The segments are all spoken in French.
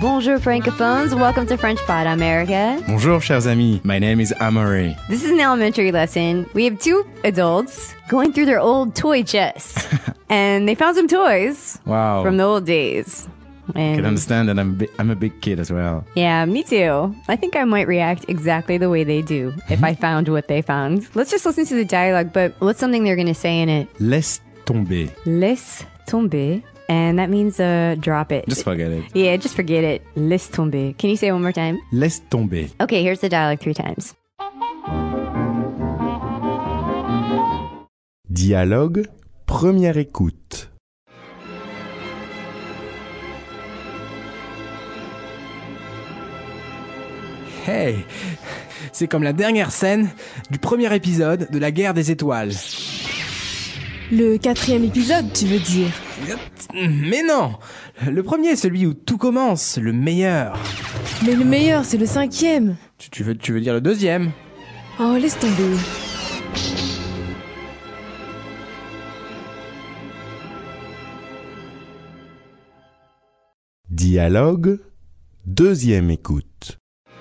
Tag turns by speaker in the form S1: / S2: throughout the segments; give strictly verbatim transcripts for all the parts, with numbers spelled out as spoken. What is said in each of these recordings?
S1: Bonjour francophones, welcome to French Pod America.
S2: Bonjour chers amis, my name is Amaury.
S1: This is an elementary lesson. We have two adults going through their old toy chest. And they found some toys
S2: Wow.
S1: from the old days. And
S2: I can understand that I'm, bi- I'm a big kid as well.
S1: yeah, me too. I think I might react exactly the way they do if I found what they found. Let's just listen to the dialogue, but what's something they're going to say in it?
S2: Laisse tomber.
S1: Laisse tomber. And that means uh, drop it.
S2: Just forget it.
S1: Yeah, just forget it. Laisse tomber. Can you say it one more time?
S2: Laisse tomber.
S1: Okay, here's the dialogue three times.
S2: Dialogue, première écoute.
S3: Hey, c'est comme la dernière scène du premier épisode de la guerre des étoiles.
S4: Le quatrième épisode, tu veux dire?
S3: Mais non, le premier est celui où tout commence, le meilleur.
S4: Mais le meilleur, c'est le cinquième.
S3: Tu, tu veux, tu veux dire le deuxième?
S4: Oh, laisse tomber.
S2: Dialogue, deuxième écoute.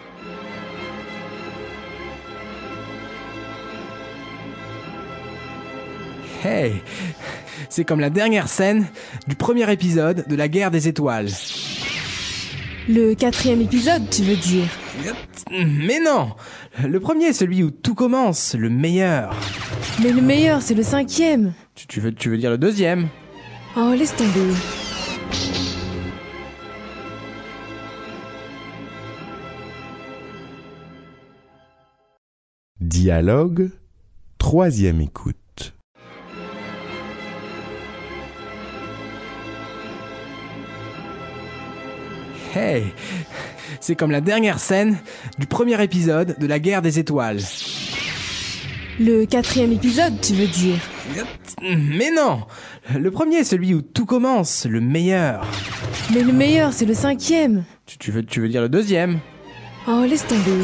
S3: Hey, c'est comme la dernière scène du premier épisode de la guerre des étoiles.
S4: Le quatrième épisode, tu veux dire?
S3: Mais non, le premier est celui où tout commence, le meilleur.
S4: Mais le meilleur, c'est le cinquième.
S3: Tu, tu veux, tu veux dire le deuxième?
S4: Oh, laisse tomber.
S2: Dialogue, troisième écoute.
S3: Hey, c'est comme la dernière scène du premier épisode de la guerre des étoiles.
S4: Le quatrième épisode, tu veux dire?
S3: Mais non, le premier est celui où tout commence, le meilleur.
S4: Mais le meilleur, c'est le cinquième.
S3: Tu, tu veux, tu veux dire le deuxième?
S4: Oh, laisse tomber.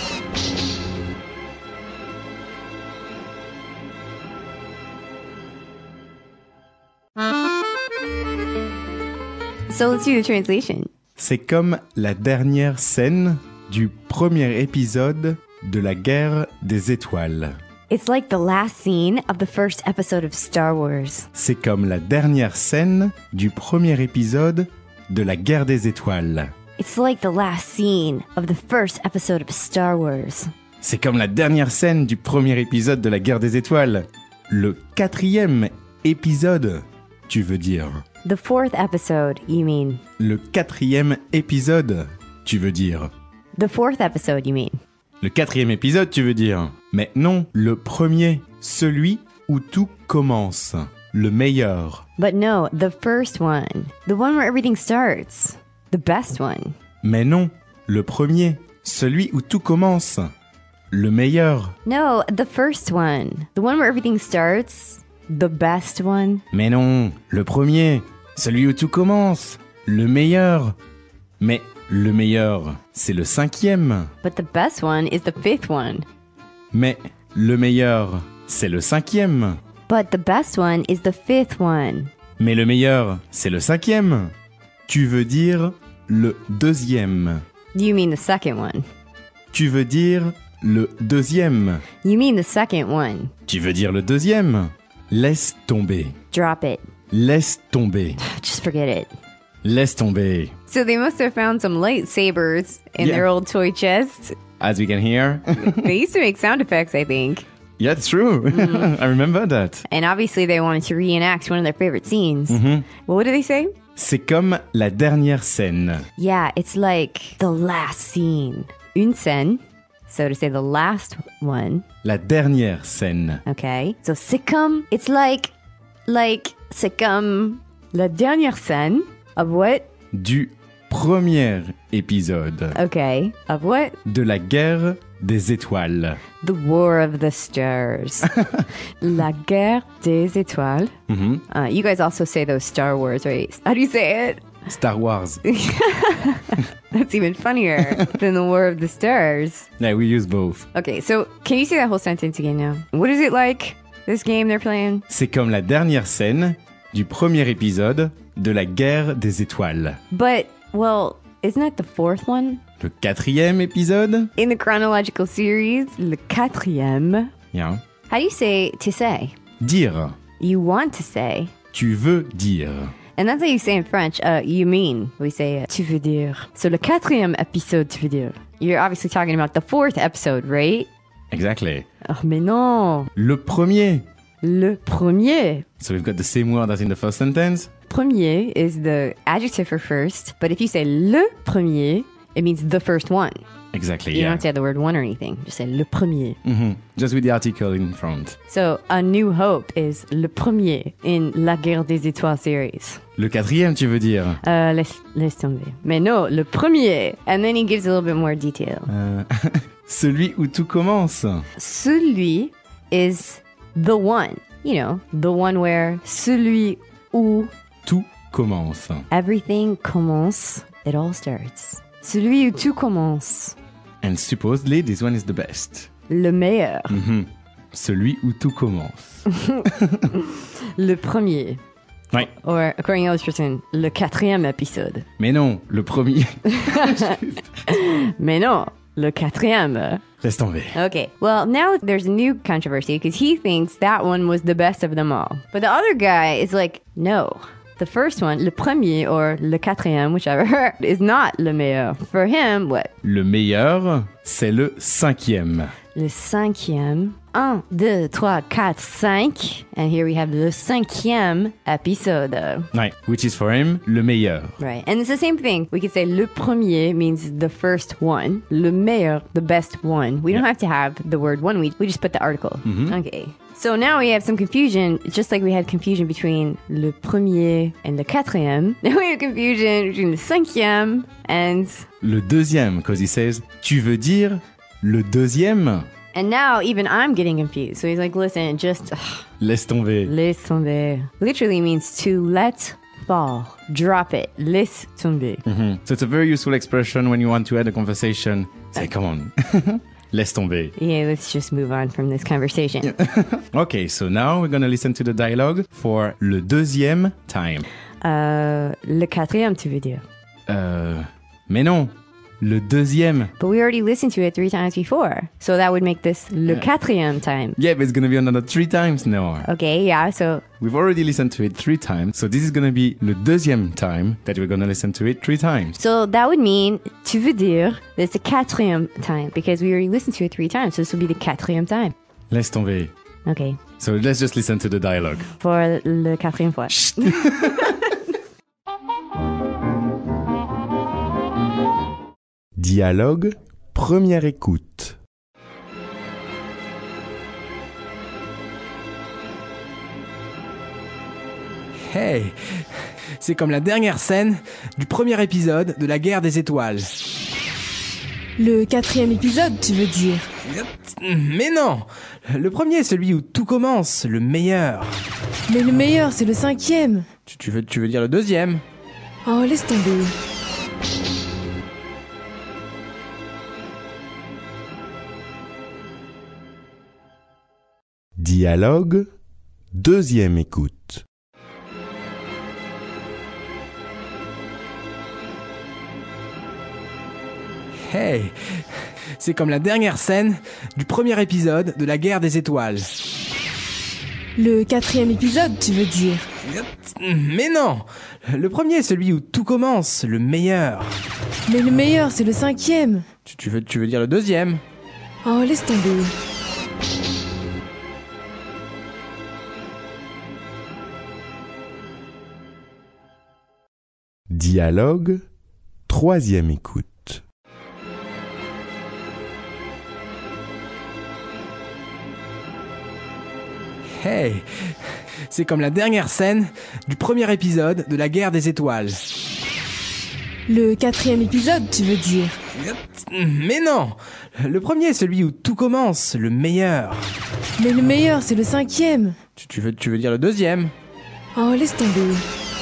S1: So let's do the translation.
S2: C'est comme la dernière scène du premier épisode de la guerre des étoiles.
S1: It's like the last scene of the first episode of Star Wars.
S2: C'est comme la dernière scène du premier épisode de la guerre des étoiles.
S1: It's like the last scene of the first episode of Star Wars.
S2: C'est comme la dernière scène du premier épisode de la guerre des étoiles. Le quatrième épisode, tu veux dire.
S1: The fourth episode, you mean.
S2: Le quatrième épisode, tu veux dire.
S1: The fourth episode, you mean.
S2: Le quatrième épisode, tu veux dire. Mais non, le premier, celui où tout commence. Le meilleur.
S1: But no, the first one. The one where everything starts. The best one.
S2: Mais non, le premier, celui où tout commence. Le meilleur.
S1: No, the first one. The one where everything starts. The best one.
S2: Mais non, le premier, celui où tout commence. Le meilleur. Mais le meilleur, c'est le cinquième.
S1: But the best one is the fifth one.
S2: Mais le meilleur, c'est le cinquième.
S1: But the best one is the fifth one.
S2: Mais le meilleur, c'est le cinquième. Tu veux dire le deuxième.
S1: You mean the second one.
S2: Tu veux dire le deuxième.
S1: You mean the second one.
S2: Tu veux dire le deuxième. Laisse tomber.
S1: Drop it.
S2: Laisse tomber.
S1: Just forget it.
S2: Laisse tomber.
S1: So they must have found some lightsabers in
S2: Yeah.
S1: their old toy chest.
S2: As we can hear.
S1: They used to make sound effects, I think.
S2: Yeah, it's true. I remember that.
S1: And obviously they wanted to reenact one of their favorite scenes.
S2: Mhm.
S1: Well, what do they say?
S2: C'est comme la dernière scène.
S1: Yeah, it's like the last scene. Une scène. So to say the last one.
S2: La dernière scène.
S1: Okay. So c'est comme, it's like, like, c'est comme la dernière scène of what?
S2: Du premier épisode.
S1: Okay. Of what?
S2: De la guerre des étoiles.
S1: The War of the Stars. La guerre des étoiles.
S2: Mhm.
S1: Uh, you guys also say those Star Wars, right? How do you say it?
S2: Star Wars.
S1: That's even funnier than the War of the Stars.
S2: Yeah, we use both.
S1: Okay, so can you say that whole sentence again now? What is it like, this game they're playing?
S2: C'est comme la dernière scène du premier épisode de la guerre des étoiles.
S1: But, well, isn't it the fourth one?
S2: Le quatrième épisode.
S1: In the chronological series, le quatrième.
S2: Yeah.
S1: How do you say to say?
S2: Dire.
S1: You want to say.
S2: Tu veux dire.
S1: And that's how you say in French, uh, you mean. We say, uh, tu veux dire. So le quatrième épisode, tu veux dire. You're obviously talking about the fourth episode, right?
S2: Exactly.
S1: Oh, mais non.
S2: Le premier.
S1: Le premier.
S2: So we've got the same word as in the first sentence.
S1: Premier is the adjective for first, but if you say le premier, it means the first one.
S2: Exactly,
S1: You
S2: yeah.
S1: don't have to add the word one or anything. Just say le premier.
S2: Mhm. Just with the article in front.
S1: So A New Hope is le premier in La Guerre des Étoiles series.
S2: Le quatrième, tu veux dire?
S1: Uh, laisse, laisse tomber. Mais non, le premier. And then he gives a little bit more detail.
S2: Euh, celui où tout commence.
S1: Celui is the one. You know, the one where celui où
S2: Tout commence.
S1: everything commence, it all starts. Celui où tout commence.
S2: And supposedly this one is the best.
S1: Le meilleur.
S2: Mhm. Celui où tout commence.
S1: Le premier.
S2: Ouais.
S1: Or, according to Illustraton, le quatrième épisode.
S2: Mais non, le premier.
S1: Mais non, le quatrième.
S2: Laisse tomber.
S1: Okay, well, now there's a new controversy because he thinks that one was the best of them all. But the other guy is like, no. The first one, le premier or le quatrième, whichever, is not le meilleur. For him, what?
S2: Le meilleur, c'est le cinquième.
S1: Le cinquième. Un, deux, trois, quatre, cinq. And here we have le cinquième épisode.
S2: Ouais. Which is for him, le meilleur.
S1: Right. And it's the same thing. We could say le premier means the first one. Le meilleur, the best one. We don't have to have the word one. We, we just put the article. Okay. So now we have some confusion, just like we had confusion between le premier and le quatrième. Now we have confusion between le cinquième and...
S2: Le deuxième, because he says, tu veux dire le deuxième?
S1: And now even I'm getting confused. So he's like, listen, just... ugh,
S2: Laisse tomber.
S1: laisse tomber. Literally means to let fall. Drop it. Laisse tomber.
S2: Mhm. So it's a very useful expression when you want to end a conversation. Say, come on. Laisse tomber.
S1: Yeah, let's just move on from this conversation.
S2: Okay, so now we're going to listen to the dialogue for le deuxième time.
S1: Euh, le quatrième, tu veux dire.
S2: Euh, mais non, le deuxième.
S1: But we already listened to it three times before. So that would make this le quatrième time.
S2: Yeah, but it's going to be another three times now.
S1: Okay, yeah, so
S2: We've already listened to it three times, so this is going to be le deuxième time that we're going to listen to it three times.
S1: so that would mean tu veux dire that it's the quatrième time because we already listened to it three times. So this would be the quatrième time.
S2: Laisse tomber.
S1: Okay,
S2: So let's just listen to the dialogue.
S1: pour le quatrième fois.
S2: Dialogue, première écoute.
S3: Hey, c'est comme la dernière scène du premier épisode de la Guerre des Étoiles.
S4: Le quatrième épisode, tu veux dire.
S3: Mais non, le premier est celui où tout commence, le meilleur.
S4: Mais le meilleur, c'est le cinquième.
S3: Tu, tu veux, tu veux dire le deuxième?
S4: Oh, laisse tomber.
S2: Dialogue, deuxième écoute.
S3: Hey, c'est comme la dernière scène du premier épisode de la Guerre des Étoiles.
S4: Le quatrième épisode, tu veux dire.
S3: Mais non, le premier est celui où tout commence, le meilleur.
S4: Mais le meilleur, c'est le cinquième.
S3: Tu, tu veux, tu veux dire le deuxième?
S4: Oh, laisse tomber.
S2: Dialogue, troisième écoute.
S3: Hey, c'est comme la dernière scène du premier épisode de la Guerre des Étoiles.
S4: Le quatrième épisode, tu veux dire.
S3: Mais non, le premier est celui où tout commence, le meilleur.
S4: Mais le meilleur, c'est le cinquième.
S3: Tu, tu veux, tu veux dire le deuxième?
S4: Oh, laisse tomber.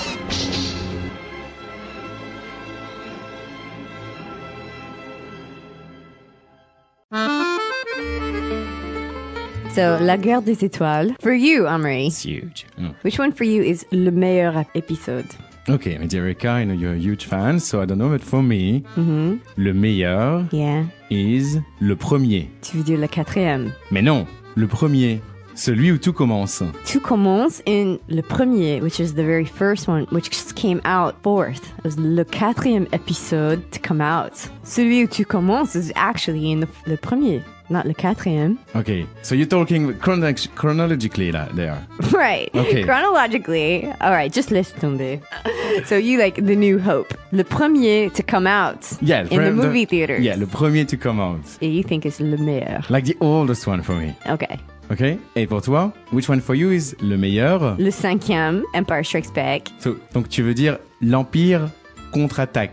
S1: So, La Guerre des Étoiles. For you, Amri,
S2: It's huge. Mm.
S1: which one for you is le meilleur épisode?
S2: Okay, mais Erica, I know you're a huge fan, so I don't know, but for me,
S1: Mm-hmm.
S2: le meilleur
S1: Yeah.
S2: is le premier.
S1: Tu veux dire le quatrième.
S2: Mais non, le premier. Celui où tout commence.
S1: Tout commence in le premier, which is the very first one, which came out fourth. It was le quatrième épisode to come out. Celui où tu commences is actually in the, le premier, not le quatrième.
S2: Okay, so you're talking chrono- chronologically là, there.
S1: Right.
S2: Okay.
S1: Chronologically. All right, just laisse tomber. So you like The New Hope. Le premier to come out
S2: Yeah,
S1: in the
S2: from
S1: movie theaters.
S2: Yeah, le premier to come out.
S1: Et you think it's le meilleur.
S2: Like the oldest one for me.
S1: Okay.
S2: Okay? Et pour toi, which one for you is le meilleur?
S1: Le cinquième, Empire Strikes Back.
S2: So, donc tu veux dire l'Empire contre-attaque.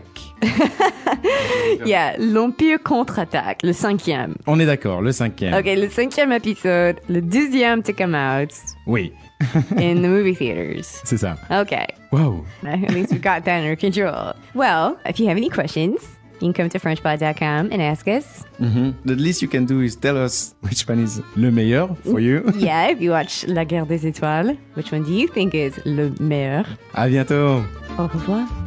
S1: Yeah, l'Empire contre-attaque. Le cinquième.
S2: On est d'accord, le cinquième.
S1: Okay, le cinquième épisode. Le deuxième to come out
S2: Oui,
S1: in the movie theaters.
S2: c'est ça.
S1: Okay.
S2: Wow.
S1: At least we got that under control. Well, if you have any questions, you can come to frenchpod dot com and ask us.
S2: Mhm. The least you can do is tell us which one is le meilleur for you.
S1: Yeah, if you watch La Guerre des Étoiles, which one do you think is le meilleur?
S2: À bientôt.
S1: Au revoir.